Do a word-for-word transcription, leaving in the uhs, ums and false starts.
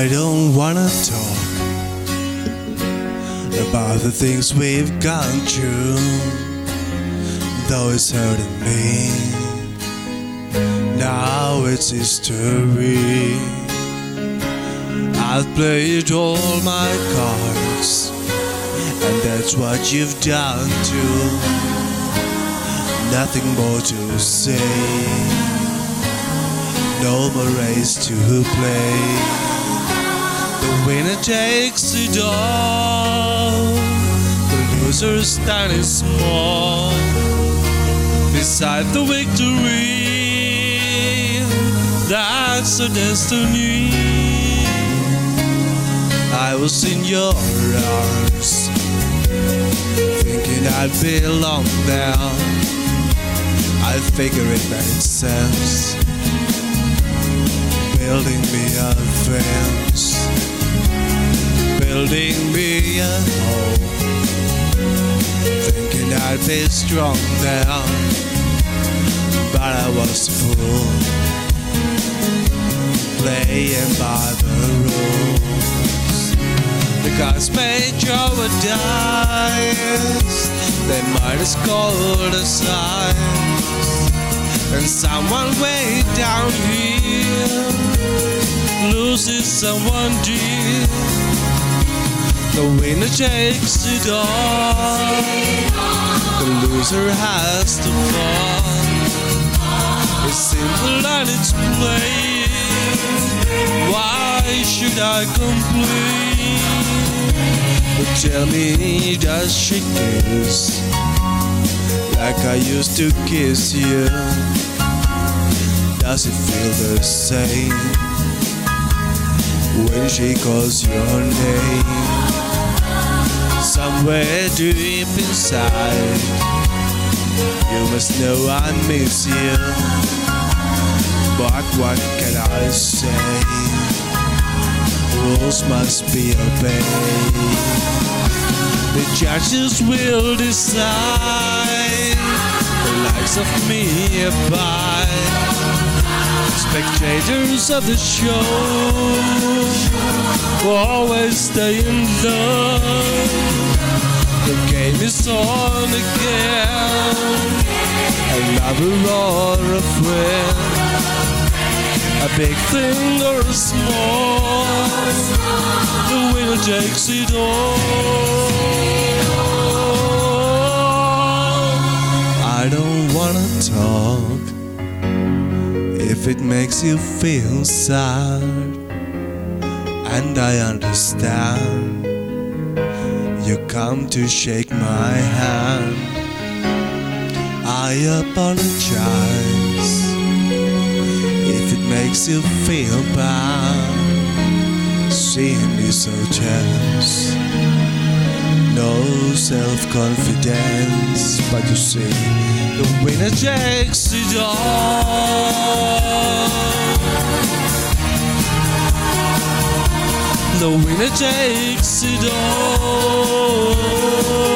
I don't wanna talk about the things we've gone through, though it's hurting me. Now it's history. I've played all my cards, and that's what you've done too. Nothing more to say, no more race to play. The winner takes it all, the loser standing small beside the victory. That's the destiny. I was in your arms, thinking I'd belong there. I figure it made sense, building me a fence, building me a home, thinking I'd be strong there, but I was a fool, playing by the rules. The gods made Paradise, they might have scored a sign, and someone way down here loses someone dear. The winner takes it all, the loser has to fall. It's simple and it's plain, why should I complain? But tell me, does she kiss like I used to kiss you? Does it feel the same when she calls your name? Somewhere deep inside, you must know I miss you. But what can I say? Rules must be obeyed. The judges will decide the likes of me abide. Spectators of the show will always stay in love. The game is on again, a lover or a friend, a big thing or a small, the winner takes it all. I don't wanna talk if it makes you feel sad, and I understand. You come to shake my hand. I apologize if it makes you feel bad, seeing me so tense, no self-confidence. But you see, the winner takes it all, the winner takes it all.